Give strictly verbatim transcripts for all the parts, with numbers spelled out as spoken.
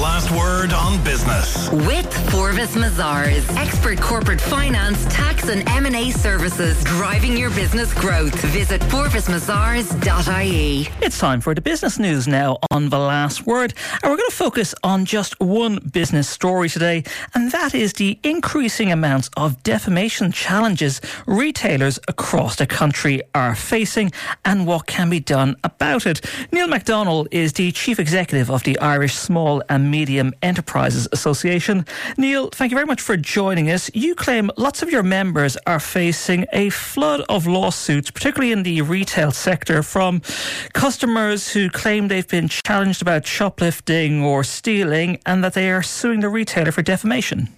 last word on business. With Forvis Mazars, expert corporate finance, tax and M and A services, driving your business growth. Visit forvis mazars dot I E. It's time for the business news now on The Last Word. And we're going to focus on just one business story today, and that is the increasing amounts of defamation challenges retailers across the country are facing and what can be done about it. Neil MacDonald is the Chief Executive of the Irish Small and Medium Enterprises Association. Neil, thank you very much for joining us. You claim lots of your members are facing a flood of lawsuits, particularly in the retail sector, from customers who claim they've been challenged about shoplifting or stealing and that they are suing the retailer for defamation.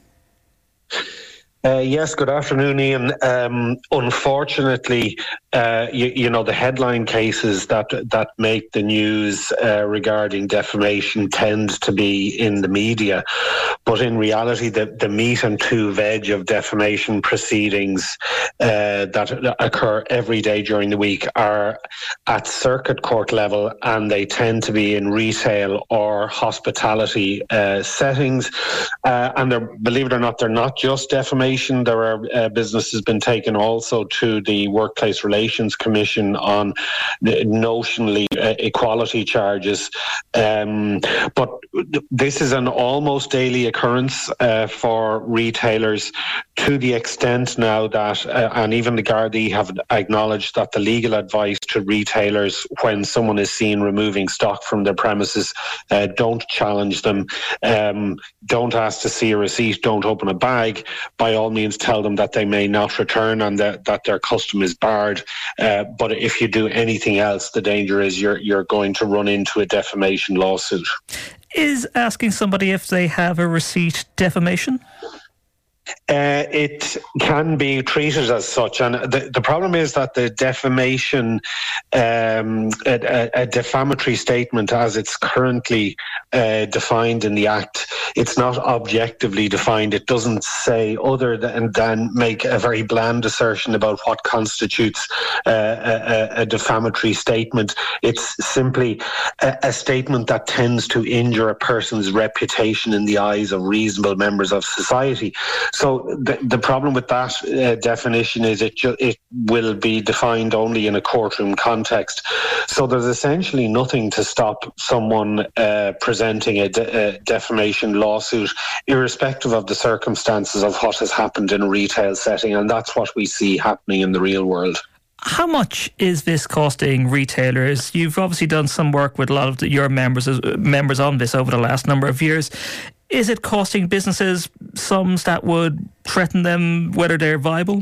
Uh, yes, good afternoon, Ian. Um, unfortunately, uh, you, you know, the headline cases that that make the news uh, regarding defamation tend to be in the media. But in reality, the, the meat and two veg of defamation proceedings uh, that occur every day during the week are at circuit court level, and they tend to be in retail or hospitality uh, settings. Uh, and they're, believe it or not, they're not just defamation. There are uh, businesses been taken also to the Workplace Relations Commission on the notionally uh, equality charges. Um, but this is an almost daily occurrence uh, for retailers, to the extent now that, uh, and even the Gardaí have acknowledged that the legal advice to retailers when someone is seen removing stock from their premises, uh, don't challenge them, um, don't ask to see a receipt, don't open a bag. By all means, tell them that they may not return and that, that their custom is barred. Uh, but if you do anything else, the danger is you're you're going to run into a defamation lawsuit. Is asking somebody if they have a receipt defamation? Uh, it can be treated as such, and the, the problem is that the defamation, um, a, a defamatory statement as it's currently uh, defined in the Act, it's not objectively defined. It doesn't say other than, than make a very bland assertion about what constitutes uh, a, a defamatory statement. It's simply a, a statement that tends to injure a person's reputation in the eyes of reasonable members of society. So the, the problem with that uh, definition is it ju- it will be defined only in a courtroom context. So there's essentially nothing to stop someone uh, presenting a, de- a defamation lawsuit, irrespective of the circumstances of what has happened in a retail setting, and that's what we see happening in the real world. How much is this costing retailers? You've obviously done some work with a lot of the, your members uh, members on this over the last number of years. Is it costing businesses sums that would threaten them, whether they're viable?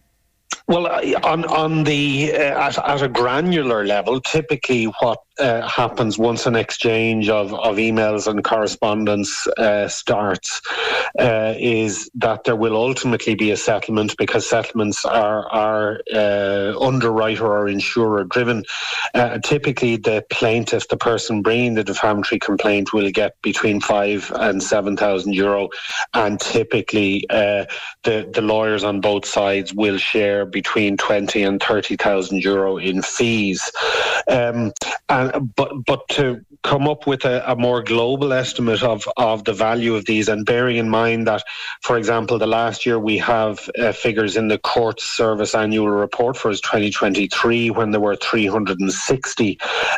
Well, on on the uh, at, at a granular level, typically what uh, happens once an exchange of, of emails and correspondence uh, starts uh, is that there will ultimately be a settlement, because settlements are are uh, underwriter or insurer driven. Uh, typically, the plaintiff, the person bringing the defamatory complaint, will get between five and seven thousand euro, and typically uh, the the lawyers on both sides will share between twenty and thirty thousand euro in fees. Um, and but but to come up with a, a more global estimate of, of the value of these, and bearing in mind that, for example, the last year we have uh, figures in the Court Service annual report for twenty twenty-three, when there were three hundred sixty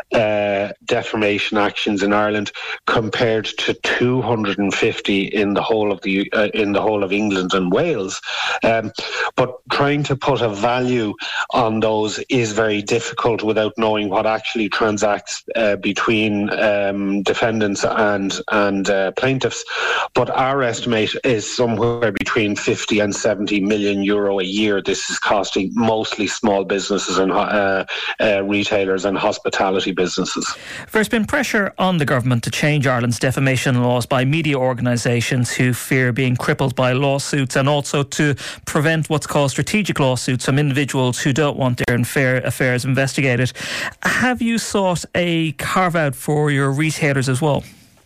uh, defamation actions in Ireland, compared to two hundred fifty in the whole of the uh, in the whole of England and Wales. Um, but trying to put a value on those is very difficult without knowing what actually transacts uh, between um, defendants and and uh, plaintiffs. But our estimate is somewhere between fifty and seventy million euro a year. This is costing mostly small businesses and uh, uh, retailers and hospitality businesses. There's been pressure on the government to change Ireland's defamation laws by media organisations who fear being crippled by lawsuits, and also to prevent what's called strategic lawsuits from individuals who don't want their unfair affairs investigated. Have you sought a carve-out for your retailers as well?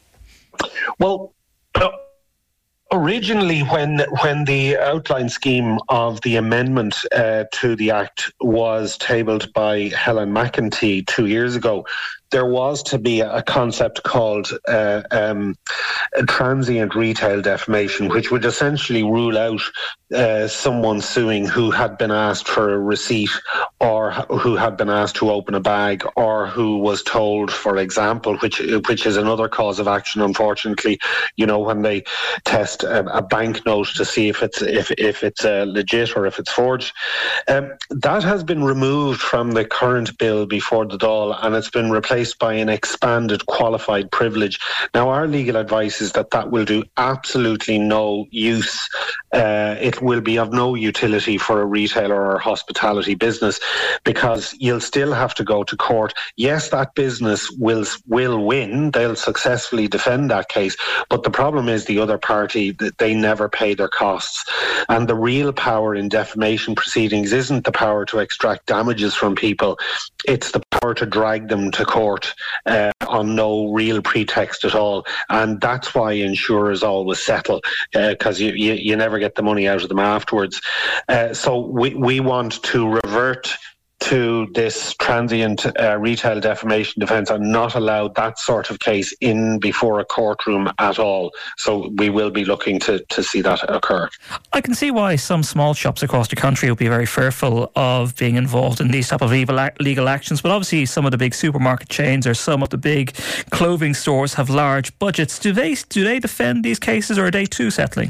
Well, uh, originally, when when the outline scheme of the amendment uh, to the Act was tabled by Helen McEntee two years ago, there was to be a concept called uh, um, transient retail defamation, which would essentially rule out uh, someone suing who had been asked for a receipt, or who had been asked to open a bag, or who was told, for example, which which is another cause of action, unfortunately, you know, when they test a, a banknote to see if it's if if it's uh, legit or if it's forged. Um, that has been removed from the current bill before the Dáil, and it's been replaced by an expanded qualified privilege. Now, our legal advice is that that will do absolutely no use. Uh, it will be of no utility for a retailer or a hospitality business, because you'll still have to go to court. Yes, that business will will win. They'll successfully defend that case. But the problem is the other party, that they never pay their costs. And the real power in defamation proceedings isn't the power to extract damages from people. It's the power to drag them to court uh, on no real pretext at all. And that's why insurers always settle, because uh, you, you, you never get the money out of them afterwards. Uh, so we, we want to revert to this transient uh, retail defamation defence and not allow that sort of case in before a courtroom at all. So we will be looking to, to see that occur. I can see why some small shops across the country would be very fearful of being involved in these type of legal actions, but obviously some of the big supermarket chains or some of the big clothing stores have large budgets. Do they, do they defend these cases, or are they too settling?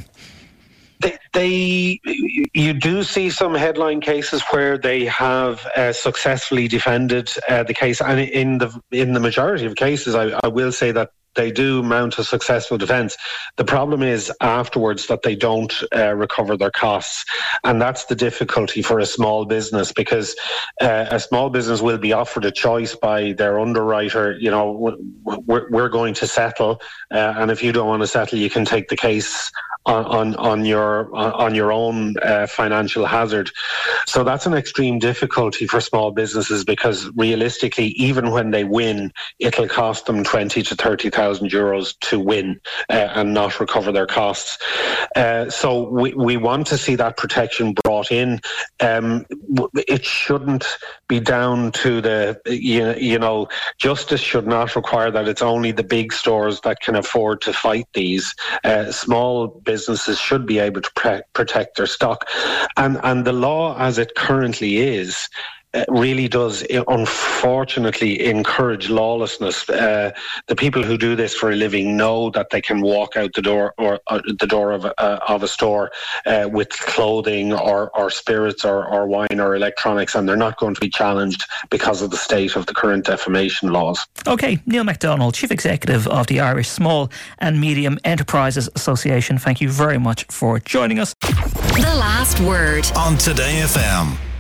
They, they, you do see some headline cases where they have uh, successfully defended uh, the case, and in the in the majority of cases, I, I will say that they do mount a successful defence. The problem is afterwards that they don't uh, recover their costs, and that's the difficulty for a small business, because uh, a small business will be offered a choice by their underwriter. You know, we're, we're going to settle, uh, and if you don't want to settle, you can take the case on on, on your on your own uh, financial hazard. So that's an extreme difficulty for small businesses, because realistically, even when they win, it'll cost them twenty to thirty thousand euros to win uh, and not recover their costs. Uh, so we we want to see that protection brought in. Um, it shouldn't be down to the you, you know justice should not require that it's only the big stores that can afford to fight these. Uh, small businesses Businesses should be able to pre- protect their stock, and and the law as it currently is uh, really does unfortunately encourage lawlessness. Uh, the people who do this for a living know that they can walk out the door or uh, the door of uh, of a store uh, with clothing or or spirits or, or wine or electronics, and they're not going to be challenged because of the state of the current defamation laws. Okay, Neil MacDonald, Chief Executive of the Irish Small and Medium Enterprises Association, thank you very much for joining us. The Last Word on Today F M.